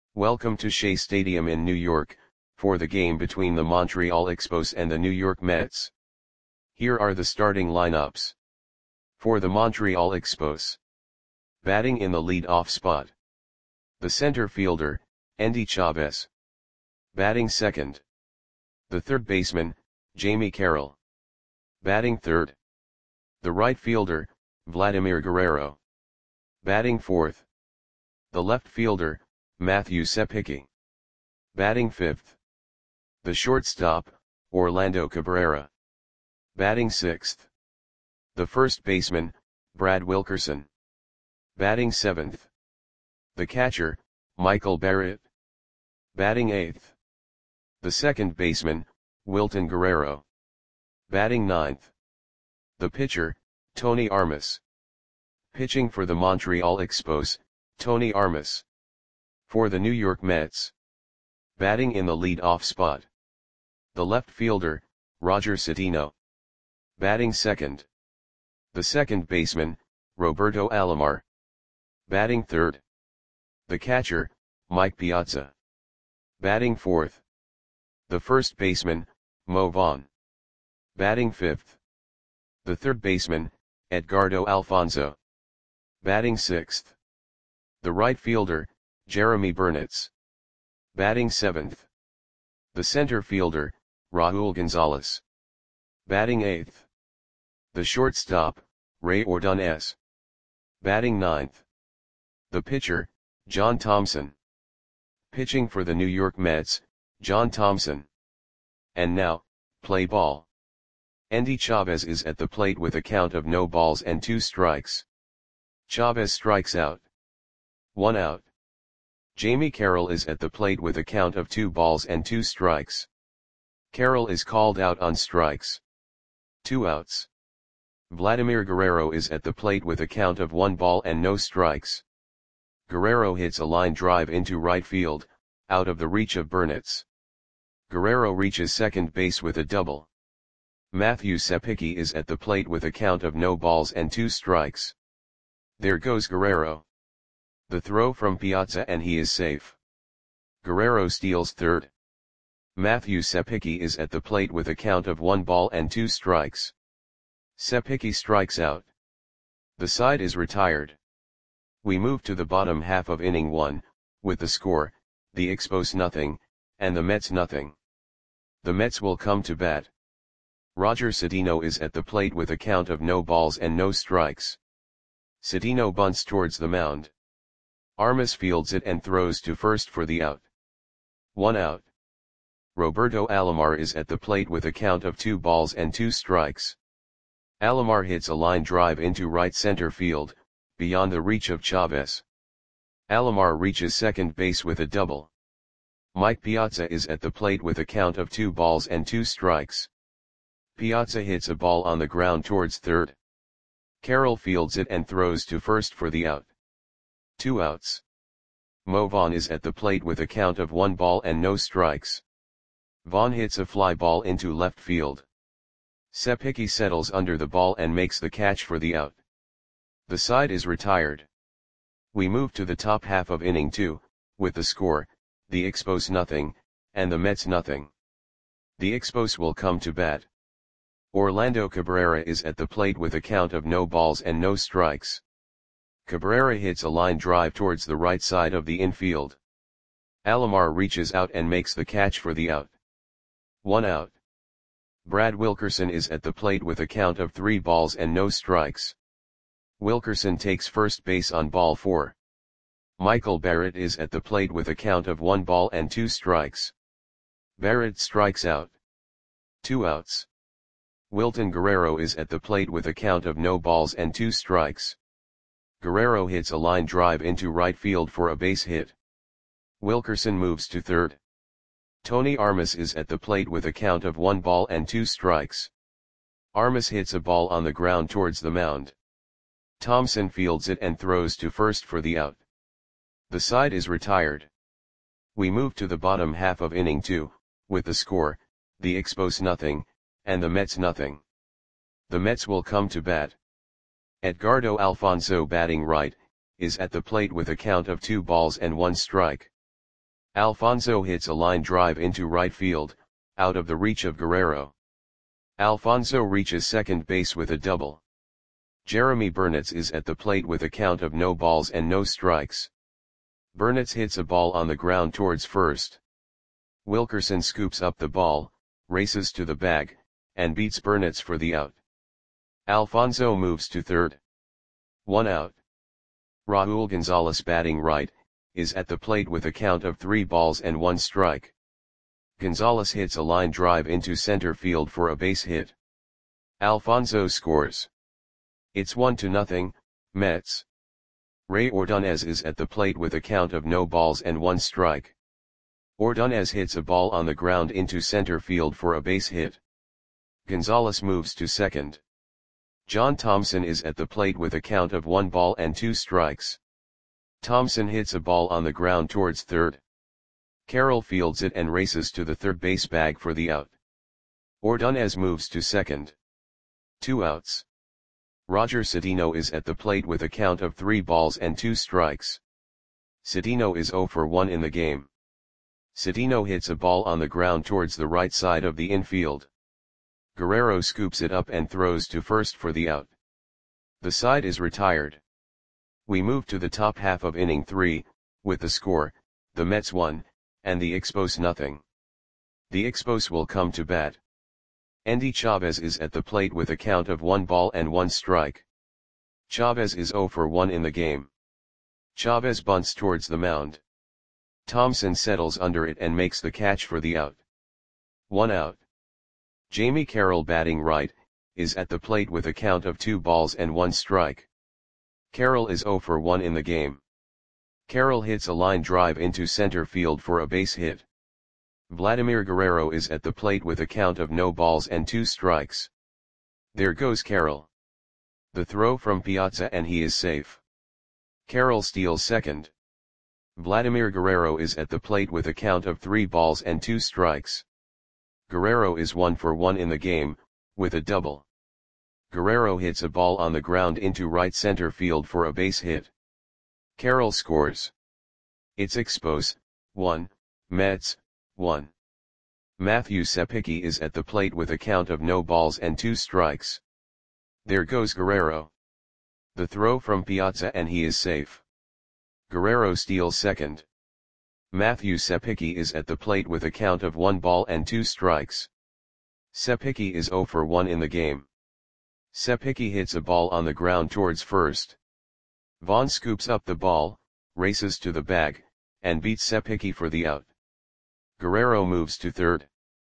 Welcome to Shea Stadium in New York, for the game between the Montreal Expos and the New York Mets. Here are the starting lineups. For the Montreal Expos. Batting in the lead-off spot. The center fielder, Endy Chavez. Batting second. The third baseman, Jamie Carroll. Batting third. The right fielder, Vladimir Guerrero. Batting fourth. The left fielder, Matthew Sepicki. Batting fifth. The shortstop, Orlando Cabrera. Batting sixth. The first baseman, Brad Wilkerson. Batting seventh. The catcher, Michael Barrett. Batting eighth. The second baseman, Wilton Guerrero. Batting ninth. The pitcher, Tony Armas. Pitching for the Montreal Expos, Tony Armas. For the New York Mets. Batting in the lead-off spot. The left fielder, Roger Cedeno. Batting second. The second baseman, Roberto Alomar. Batting third. The catcher, Mike Piazza. Batting fourth. The first baseman, Mo Vaughn. Batting fifth. The third baseman, Edgardo Alfonzo. Batting sixth. The right fielder, Jeremy Burnitz. Batting seventh. The center fielder, Raul Gonzalez. Batting eighth. The shortstop, Ray Ordonez. Batting ninth. The pitcher, John Thompson. Pitching for the New York Mets, John Thompson. And now, play ball. Endy Chavez is at the plate with a count of no balls and 2 strikes. Chavez strikes out. 1 out. Jamie Carroll is at the plate with a count of 2 balls and 2 strikes. Carroll is called out on strikes. 2 outs. Vladimir Guerrero is at the plate with a count of 1 ball and no strikes. Guerrero hits a line drive into right field, out of the reach of Burnitz. Guerrero reaches second base with a double. Matthew Sepicki is at the plate with a count of no balls and 2 strikes. There goes Guerrero. The throw from Piazza and he is safe. Guerrero steals third. Matthew Sepicki is at the plate with a count of 1 ball and 2 strikes. Sepicki strikes out. The side is retired. We move to the bottom half of inning 1, with the score, the Expos nothing, and the Mets nothing. The Mets will come to bat. Roger Cedeno is at the plate with a count of no balls and no strikes. Cedeno bunts towards the mound. Armas fields it and throws to first for the out. 1 out. Roberto Alomar is at the plate with a count of 2 balls and 2 strikes. Alomar hits a line drive into right center field, beyond the reach of Chavez. Alomar reaches second base with a double. Mike Piazza is at the plate with a count of 2 balls and 2 strikes. Piazza hits a ball on the ground towards third. Carroll fields it and throws to first for the out. 2 outs. Mo Vaughn is at the plate with a count of 1 ball and no strikes. Vaughn hits a fly ball into left field. Sepicki settles under the ball and makes the catch for the out. The side is retired. We move to the top half of inning 2, with the score, the Expos nothing, and the Mets nothing. The Expos will come to bat. Orlando Cabrera is at the plate with a count of no balls and no strikes. Cabrera hits a line drive towards the right side of the infield. Alomar reaches out and makes the catch for the out. 1 out. Brad Wilkerson is at the plate with a count of 3 balls and no strikes. Wilkerson takes first base on ball 4. Michael Barrett is at the plate with a count of 1 ball and 2 strikes. Barrett strikes out. 2 outs. Wilton Guerrero is at the plate with a count of no balls and 2 strikes. Guerrero hits a line drive into right field for a base hit. Wilkerson moves to third. Tony Armas is at the plate with a count of 1 ball and 2 strikes. Armas hits a ball on the ground towards the mound. Thompson fields it and throws to first for the out. The side is retired. We move to the bottom half of inning 2, with the score, the Expos nothing, and the Mets nothing. The Mets will come to bat. Edgardo Alfonzo batting right, is at the plate with a count of 2 balls and 1 strike. Alfonso hits a line drive into right field, out of the reach of Guerrero. Alfonso reaches second base with a double. Jeremy Burnitz is at the plate with a count of no balls and no strikes. Burnitz hits a ball on the ground towards first. Wilkerson scoops up the ball, races to the bag, and beats Burnitz for the out. Alfonso moves to third. 1 out. Raul Gonzalez, batting right, is at the plate with a count of 3 balls and 1 strike. Gonzalez hits a line drive into center field for a base hit. Alfonso scores. It's 1-0, Mets. Ray Ordonez is at the plate with a count of no balls and 1 strike. Ordonez hits a ball on the ground into center field for a base hit. Gonzalez moves to second. John Thompson is at the plate with a count of 1 ball and 2 strikes. Thompson hits a ball on the ground towards third. Carroll fields it and races to the third base bag for the out. Ordonez moves to second. 2 outs. Roger Cedeno is at the plate with a count of 3 balls and 2 strikes. Cedeno is 0 for 1 in the game. Cedeno hits a ball on the ground towards the right side of the infield. Guerrero scoops it up and throws to first for the out. The side is retired. We move to the top half of inning 3, with the score, the Mets 1, and the Expos 0. The Expos will come to bat. Endy Chavez is at the plate with a count of 1 ball and 1 strike. Chavez is 0 for 1 in the game. Chavez bunts towards the mound. Thompson settles under it and makes the catch for the out. 1 out. Jamie Carroll, batting right, is at the plate with a count of 2 balls and 1 strike. Carroll is 0 for 1 in the game. Carroll hits a line drive into center field for a base hit. Vladimir Guerrero is at the plate with a count of no balls and 2 strikes. There goes Carroll. The throw from Piazza and he is safe. Carroll steals second. Vladimir Guerrero is at the plate with a count of 3 balls and 2 strikes. Guerrero is 1 for 1 in the game, with a double. Guerrero hits a ball on the ground into right center field for a base hit. Carroll scores. It's Expos 1, Mets 1. Matthew Sepicki is at the plate with a count of no balls and 2 strikes. There goes Guerrero. The throw from Piazza and he is safe. Guerrero steals second. Matthew Sepicki is at the plate with a count of 1 ball and 2 strikes. Sepicki is 0 for 1 in the game. Sepicki hits a ball on the ground towards first. Vaughn scoops up the ball, races to the bag, and beats Sepicki for the out. Guerrero moves to third.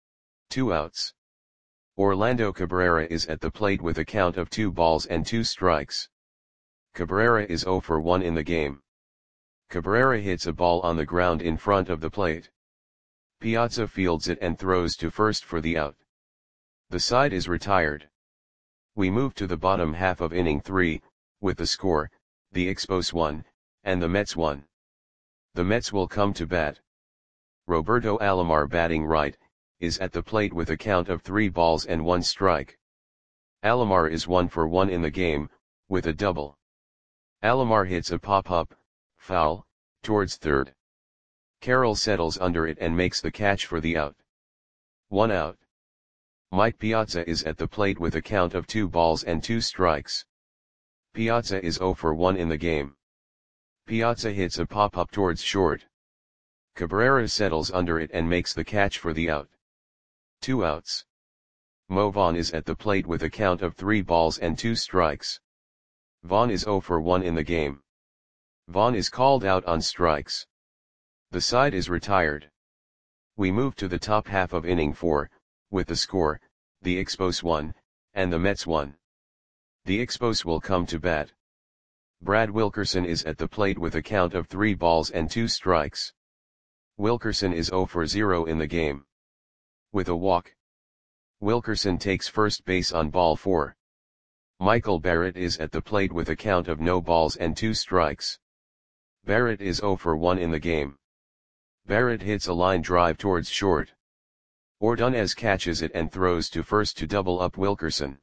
2 outs. Orlando Cabrera is at the plate with a count of 2 balls and 2 strikes. Cabrera is 0 for 1 in the game. Cabrera hits a ball on the ground in front of the plate. Piazza fields it and throws to first for the out. The side is retired. We move to the bottom half of inning 3, with the score, the Expos 1, and the Mets 1. The Mets will come to bat. Roberto Alomar, batting right, is at the plate with a count of 3 balls and 1 strike. Alomar is 1 for 1 in the game, with a double. Alomar hits a pop-up, foul, towards third. Carroll settles under it and makes the catch for the out. 1 out. Mike Piazza is at the plate with a count of 2 balls and 2 strikes. Piazza is 0 for 1 in the game. Piazza hits a pop-up towards short. Cabrera settles under it and makes the catch for the out. 2 outs. Mo Vaughn is at the plate with a count of 3 balls and 2 strikes. Vaughn is 0 for 1 in the game. Vaughn is called out on strikes. The side is retired. We move to the top half of inning 4, with the score, the Expos 1, and the Mets 1. The Expos will come to bat. Brad Wilkerson is at the plate with a count of 3 balls and 2 strikes. Wilkerson is 0 for 0 in the game. With a walk. Wilkerson takes first base on ball 4. Michael Barrett is at the plate with a count of no balls and 2 strikes. Barrett is 0 for 1 in the game. Barrett hits a line drive towards short. Ordonez catches it and throws to first to double up Wilkerson.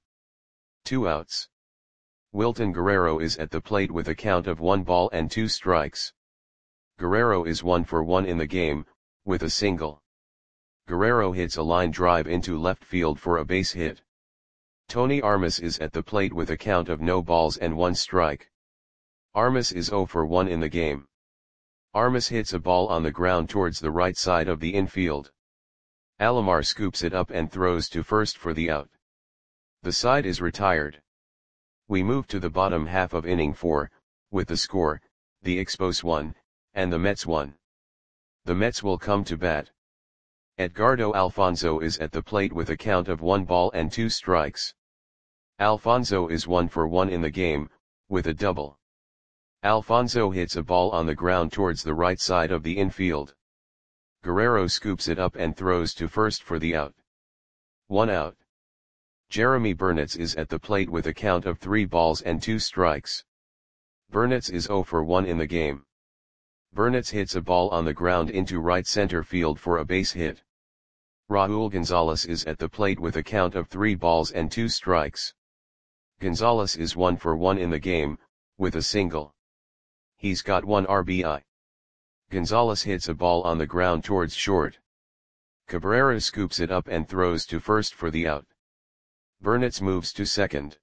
2 outs. Wilton Guerrero is at the plate with a count of 1 ball and 2 strikes. Guerrero is 1 for 1 in the game, with a single. Guerrero hits a line drive into left field for a base hit. Tony Armas is at the plate with a count of no balls and 1 strike. Armas is 0 for 1 in the game. Armas hits a ball on the ground towards the right side of the infield. Alomar scoops it up and throws to first for the out. The side is retired. We move to the bottom half of inning 4, with the score, the Expos 1, and the Mets 1. The Mets will come to bat. Edgardo Alfonzo is at the plate with a count of 1 ball and 2 strikes. Alfonzo is 1 for 1 in the game, with a double. Alfonzo hits a ball on the ground towards the right side of the infield. Guerrero scoops it up and throws to first for the out. 1 out. Jeremy Burnitz is at the plate with a count of 3 balls and 2 strikes. Burnitz is 0 for 1 in the game. Burnitz hits a ball on the ground into right center field for a base hit. Raul Gonzalez is at the plate with a count of 3 balls and 2 strikes. Gonzalez is 1 for 1 in the game, with a single. He's got 1 RBI. Gonzalez hits a ball on the ground towards short. Cabrera scoops it up and throws to first for the out. Burnitz moves to second.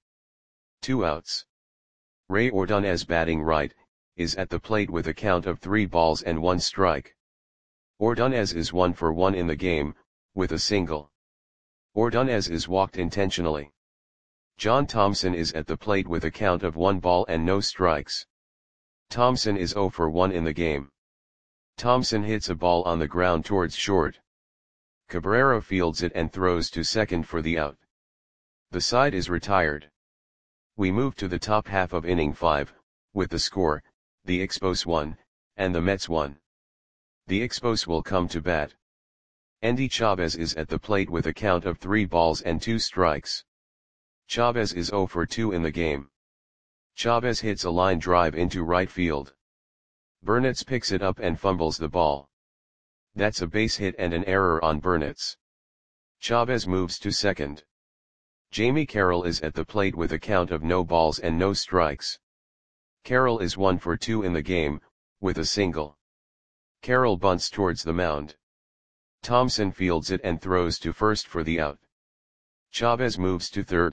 2 outs. Ray Ordonez, batting right, is at the plate with a count of 3 balls and 1 strike. Ordonez is 1 for 1 in the game, with a single. Ordonez is walked intentionally. John Thompson is at the plate with a count of 1 ball and no strikes. Thompson is 0 for 1 in the game. Thompson hits a ball on the ground towards short. Cabrera fields it and throws to second for the out. The side is retired. We move to the top half of inning 5, with the score, the Expos 1, and the Mets 1. The Expos will come to bat. Endy Chavez is at the plate with a count of 3 balls and 2 strikes. Chavez is 0 for 2 in the game. Chavez hits a line drive into right field. Burnitz picks it up and fumbles the ball. That's a base hit and an error on Burnitz. Chavez moves to second. Jamie Carroll is at the plate with a count of no balls and no strikes. Carroll is 1 for 2 in the game, with a single. Carroll bunts towards the mound. Thompson fields it and throws to first for the out. Chavez moves to third.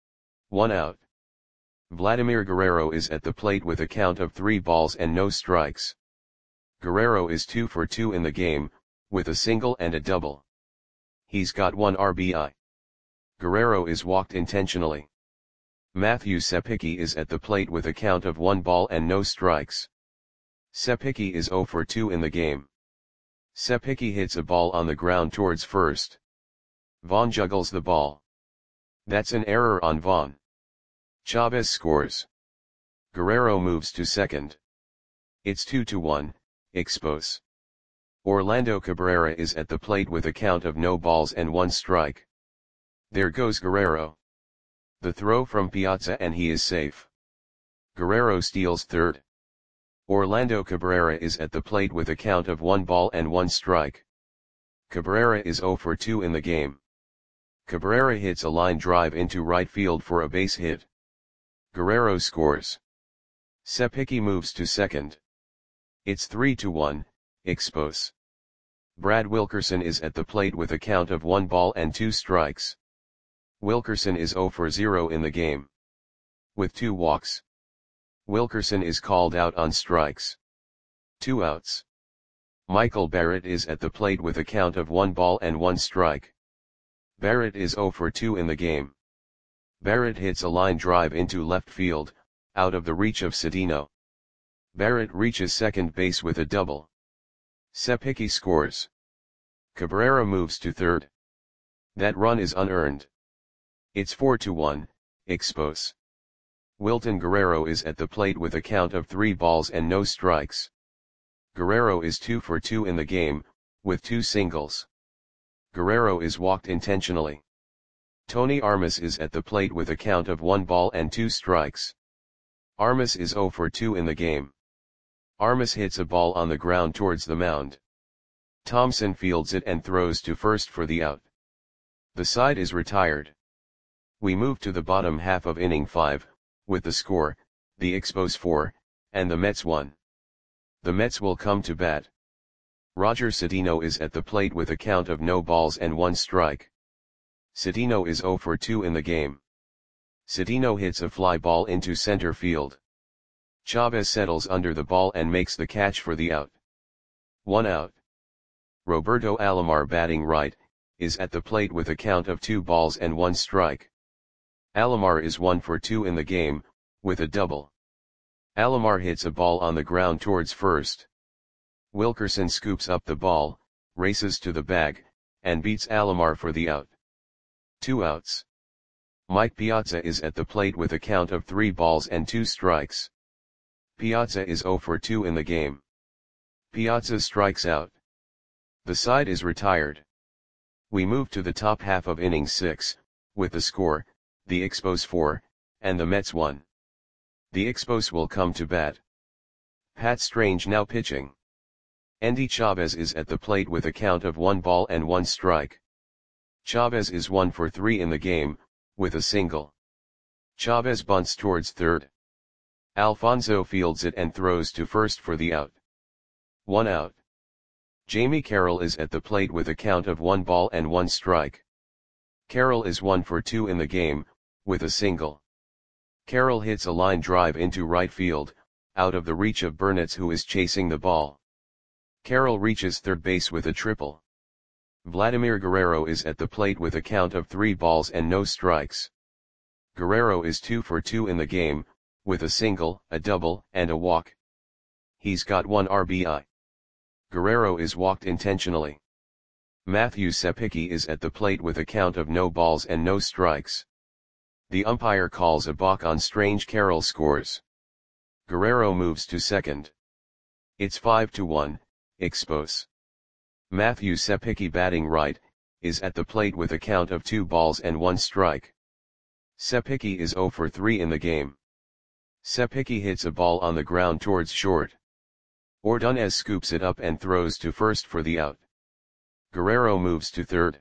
1 out. Vladimir Guerrero is at the plate with a count of 3 balls and no strikes. Guerrero is 2 for 2 in the game, with a single and a double. He's got 1 RBI. Guerrero is walked intentionally. Matthew Sepicki is at the plate with a count of 1 ball and no strikes. Sepicki is 0 for 2 in the game. Sepicki hits a ball on the ground towards first. Vaughn juggles the ball. That's an error on Vaughn. Chavez scores. Guerrero moves to second. It's 2-1, Expos. Orlando Cabrera is at the plate with a count of no balls and 1 strike. There goes Guerrero. The throw from Piazza and he is safe. Guerrero steals third. Orlando Cabrera is at the plate with a count of 1 ball and 1 strike. Cabrera is 0 for 2 in the game. Cabrera hits a line drive into right field for a base hit. Guerrero scores. Sepicki moves to second. It's 3-1, Expos. Brad Wilkerson is at the plate with a count of 1 ball and 2 strikes. Wilkerson is 0 for 0 in the game. With 2 walks. Wilkerson is called out on strikes. 2 outs. Michael Barrett is at the plate with a count of 1 ball and 1 strike. Barrett is 0 for 2 in the game. Barrett hits a line drive into left field, out of the reach of Cedeno. Barrett reaches second base with a double. Sepicki scores. Cabrera moves to third. That run is unearned. It's 4-1, Expos. Wilton Guerrero is at the plate with a count of 3 balls and no strikes. Guerrero is 2 for 2 in the game, with 2 singles. Guerrero is walked intentionally. Tony Armas is at the plate with a count of 1 ball and 2 strikes. Armas is 0 for 2 in the game. Armas hits a ball on the ground towards the mound. Thompson fields it and throws to first for the out. The side is retired. We move to the bottom half of inning 5, with the score, the Expos 4, and the Mets 1. The Mets will come to bat. Roger Cedeno is at the plate with a count of no balls and 1 strike. Cedeno is 0 for 2 in the game. Cedeno hits a fly ball into center field. Chavez settles under the ball and makes the catch for the out. 1 out. Roberto Alomar, batting right, is at the plate with a count of 2 balls and 1 strike. Alomar is 1 for 2 in the game, with a double. Alomar hits a ball on the ground towards first. Wilkerson scoops up the ball, races to the bag, and beats Alomar for the out. 2 outs. Mike Piazza is at the plate with a count of 3 balls and 2 strikes. Piazza is 0 for 2 in the game. Piazza strikes out. The side is retired. We move to the top half of inning 6, with the score, the Expos 4, and the Mets 1. The Expos will come to bat. Pat Strange now pitching. Endy Chavez is at the plate with a count of 1 ball and 1 strike. Chavez is 1 for 3 in the game, with a single. Chavez bunts towards third. Alfonso fields it and throws to first for the out. 1 out. Jamie Carroll is at the plate with a count of 1 ball and 1 strike. Carroll is 1 for 2 in the game, with a single. Carroll hits a line drive into right field, out of the reach of Burnitz, who is chasing the ball. Carroll reaches third base with a triple. Vladimir Guerrero is at the plate with a count of 3 balls and no strikes. Guerrero is 2 for 2 in the game, with a single, a double, and a walk. He's got 1 RBI. Guerrero is walked intentionally. Matthew Sepicki is at the plate with a count of no balls and no strikes. The umpire calls a balk on Strange. Carroll scores. Guerrero moves to second. It's 5-1, Expos. Matthew Sepicki, batting right, is at the plate with a count of 2 balls and 1 strike. Sepicki is 0 for 3 in the game. Sepicki hits a ball on the ground towards short. Ordonez scoops it up and throws to first for the out. Guerrero moves to third.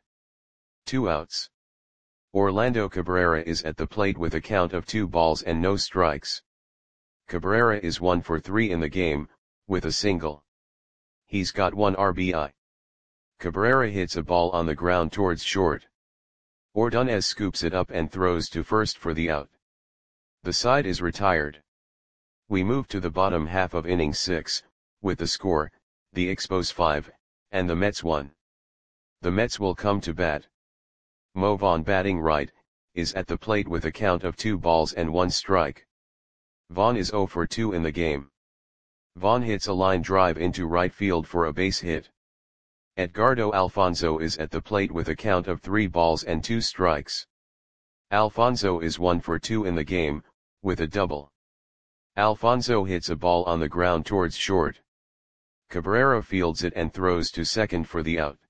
2 outs. Orlando Cabrera is at the plate with a count of 2 balls and no strikes. Cabrera is 1 for 3 in the game, with a single. He's got 1 RBI. Cabrera hits a ball on the ground towards short. Ordonez scoops it up and throws to first for the out. The side is retired. We move to the bottom half of inning 6, with the score, the Expos 5, and the Mets 1. The Mets will come to bat. Mo Vaughn, batting right, is at the plate with a count of 2 balls and 1 strike. Vaughn is 0 for 2 in the game. Vaughn hits a line drive into right field for a base hit. Edgardo Alfonso is at the plate with a count of 3 balls and 2 strikes. Alfonso is 1 for 2 in the game, with a double. Alfonso hits a ball on the ground towards short. Cabrera fields it and throws to second for the out.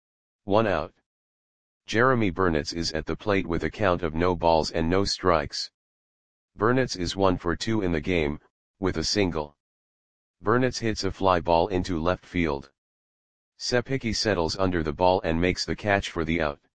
1 out. Jeremy Burnitz is at the plate with a count of no balls and no strikes. Burnitz is 1 for 2 in the game, with a single. Burnitz hits a fly ball into left field. Sepicki settles under the ball and makes the catch for the out.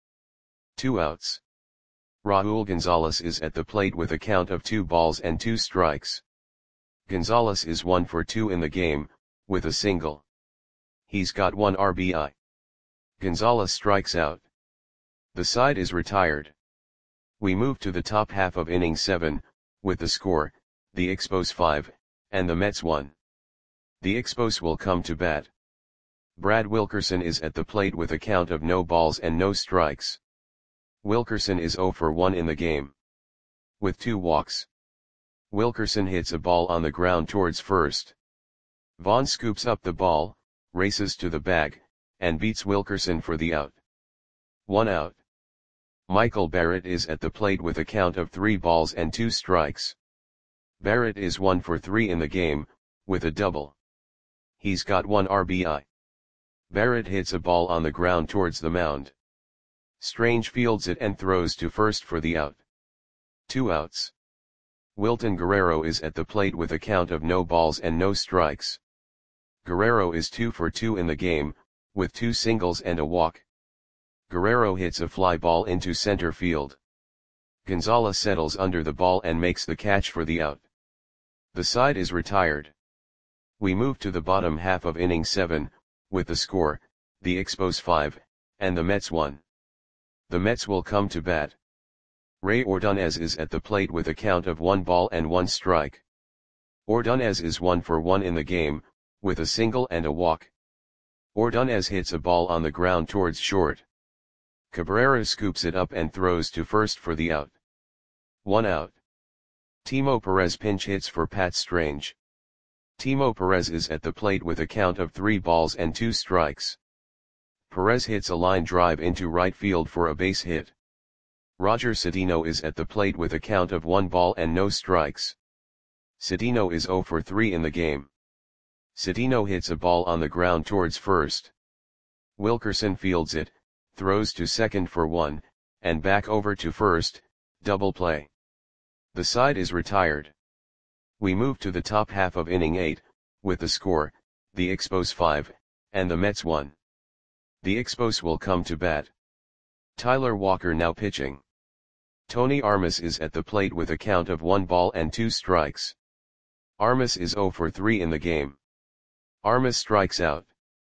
2 outs. Raul Gonzalez is at the plate with a count of 2 balls and 2 strikes. Gonzalez is 1 for 2 in the game, with a single. He's got 1 RBI. Gonzalez strikes out. The side is retired. We move to the top half of inning 7, with the score, the Expos 5, and the Mets 1. The Expos will come to bat. Brad Wilkerson is at the plate with a count of no balls and no strikes. Wilkerson is 0 for 1 in the game. With 2 walks. Wilkerson hits a ball on the ground towards first. Vaughn scoops up the ball, races to the bag, and beats Wilkerson for the out. 1 out. Michael Barrett is at the plate with a count of 3 balls and 2 strikes. Barrett is 1 for 3 in the game, with a double. He's got 1 RBI. Barrett hits a ball on the ground towards the mound. Strange fields it and throws to first for the out. 2 outs. Wilton Guerrero is at the plate with a count of no balls and no strikes. Guerrero is 2 for 2 in the game, with 2 singles and a walk. Guerrero hits a fly ball into center field. Gonzalez settles under the ball and makes the catch for the out. The side is retired. We move to the bottom half of inning 7, with the score, the Expos 5, and the Mets 1. The Mets will come to bat. Ray Ordonez is at the plate with a count of 1 ball and 1 strike. Ordonez is 1 for 1 in the game, with a single and a walk. Ordonez hits a ball on the ground towards short. Cabrera scoops it up and throws to first for the out. 1 out. Timo Perez pinch hits for Pat Strange. Timo Perez is at the plate with a count of 3 balls and 2 strikes. Perez hits a line drive into right field for a base hit. Roger Cedeno is at the plate with a count of 1 ball and no strikes. Cedeno is 0 for 3 in the game. Cedeno hits a ball on the ground towards first. Wilkerson fields it, throws to second for 1, and back over to first, double play. The side is retired. We move to the top half of inning 8, with the score, the Expos 5, and the Mets 1. The Expos will come to bat. Tyler Walker now pitching. Tony Armas is at the plate with a count of 1 ball and 2 strikes. Armas is 0 for 3 in the game. Armas strikes out.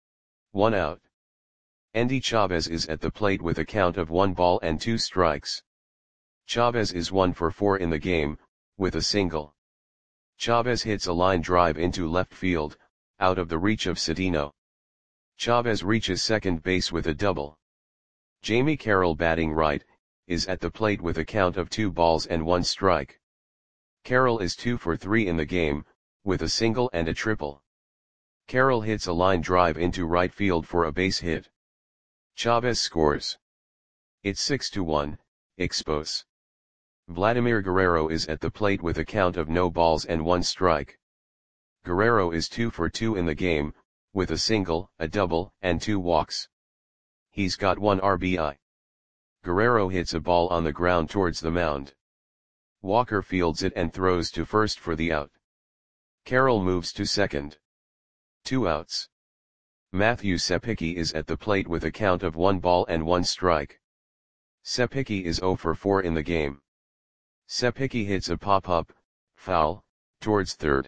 1 out. Endy Chavez is at the plate with a count of 1 ball and 2 strikes. Chavez is 1 for 4 in the game, with a single. Chavez hits a line drive into left field, out of the reach of Cedeno. Chavez reaches second base with a double. Jamie Carroll batting right, is at the plate with a count of 2 balls and 1 strike. Carroll is 2 for 3 in the game, with a single and a triple. Carroll hits a line drive into right field for a base hit. Chavez scores. It's 6-1, Expos. Vladimir Guerrero is at the plate with a count of no balls and 1 strike. Guerrero is 2 for 2 in the game, with a single, a double, and 2 walks. He's got 1 RBI. Guerrero hits a ball on the ground towards the mound. Walker fields it and throws to first for the out. Carroll moves to second. 2 outs. Matthew Sepicki is at the plate with a count of 1 ball and 1 strike. Sepicki is 0 for 4 in the game. Sepicki hits a pop-up, foul, towards third.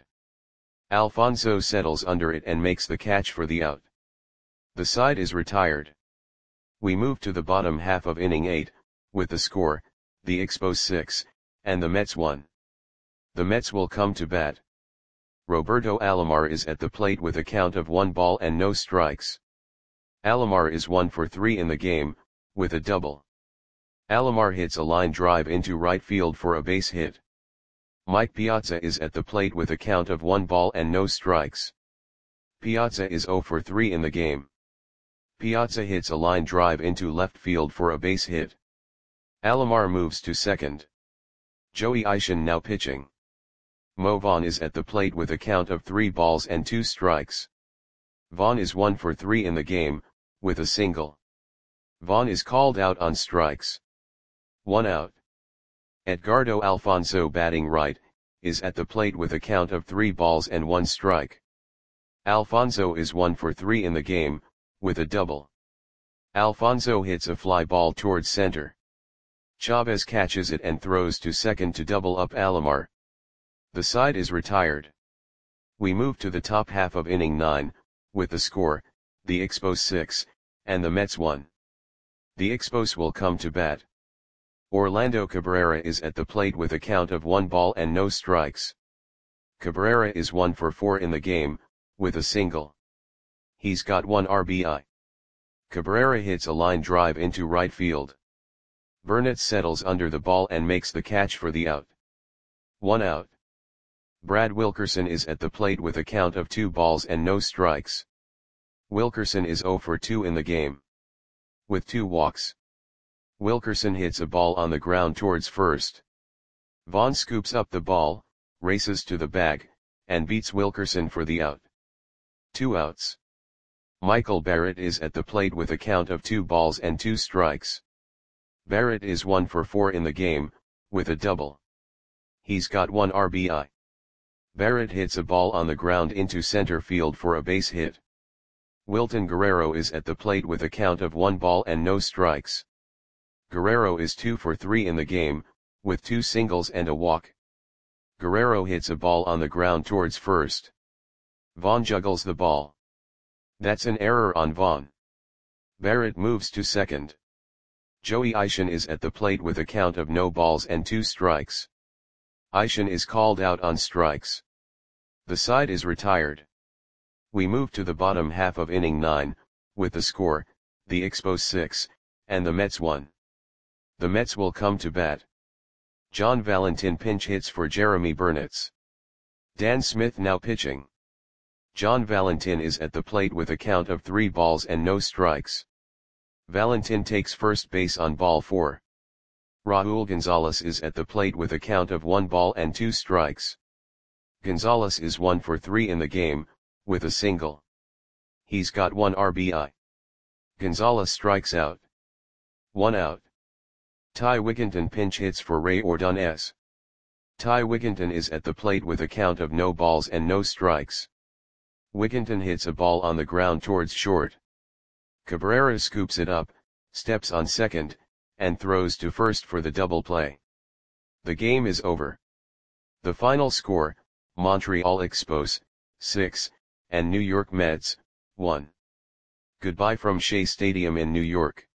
Alfonso settles under it and makes the catch for the out. The side is retired. We move to the bottom half of inning 8, with the score, the Expos 6, and the Mets 1. The Mets will come to bat. Roberto Alomar is at the plate with a count of 1 ball and no strikes. Alomar is 1 for 3 in the game, with a double. Alomar hits a line drive into right field for a base hit. Mike Piazza is at the plate with a count of 1 ball and no strikes. Piazza is 0 for 3 in the game. Piazza hits a line drive into left field for a base hit. Alomar moves to second. Joey Ishin now pitching. Mo Vaughn is at the plate with a count of 3 balls and 2 strikes. Vaughn is 1 for 3 in the game, with a single. Vaughn is called out on strikes. 1 out. Edgardo Alfonso batting right, is at the plate with a count of 3 balls and 1 strike. Alfonso is 1 for 3 in the game, with a double. Alfonso hits a fly ball towards center. Chavez catches it and throws to second to double up Alomar. The side is retired. We move to the top half of inning 9, with the score, the Expos 6, and the Mets 1. The Expos will come to bat. Orlando Cabrera is at the plate with a count of 1 ball and no strikes. Cabrera is 1 for 4 in the game, with a single. He's got 1 RBI. Cabrera hits a line drive into right field. Burnett settles under the ball and makes the catch for the out. 1 out. Brad Wilkerson is at the plate with a count of 2 balls and no strikes. Wilkerson is 0 for 2 in the game. With 2 walks. Wilkerson hits a ball on the ground towards first. Vaughn scoops up the ball, races to the bag, and beats Wilkerson for the out. 2 outs. Michael Barrett is at the plate with a count of 2 balls and 2 strikes. Barrett is 1 for 4 in the game, with a double. He's got 1 RBI. Barrett hits a ball on the ground into center field for a base hit. Wilton Guerrero is at the plate with a count of 1 ball and no strikes. Guerrero is 2 for 3 in the game, with 2 singles and a walk. Guerrero hits a ball on the ground towards first. Vaughn juggles the ball. That's an error on Vaughn. Barrett moves to second. Joey Isham is at the plate with a count of no balls and 2 strikes. Isham is called out on strikes. The side is retired. We move to the bottom half of inning 9, with the score, the Expos 6, and the Mets 1. The Mets will come to bat. John Valentin pinch hits for Jeremy Burnitz. Dan Smith now pitching. John Valentin is at the plate with a count of 3 balls and no strikes. Valentin takes first base on ball 4. Raul Gonzalez is at the plate with a count of 1 ball and 2 strikes. Gonzalez is 1 for 3 in the game, with a single. He's got 1 RBI. Gonzalez strikes out. 1 out. Ty Wigginton pinch hits for Ray Ordonez. Ty Wigginton is at the plate with a count of no balls and no strikes. Wigginton hits a ball on the ground towards short. Cabrera scoops it up, steps on second, and throws to first for the double play. The game is over. The final score, Montreal Expos, 6, and New York Mets, 1. Goodbye from Shea Stadium in New York.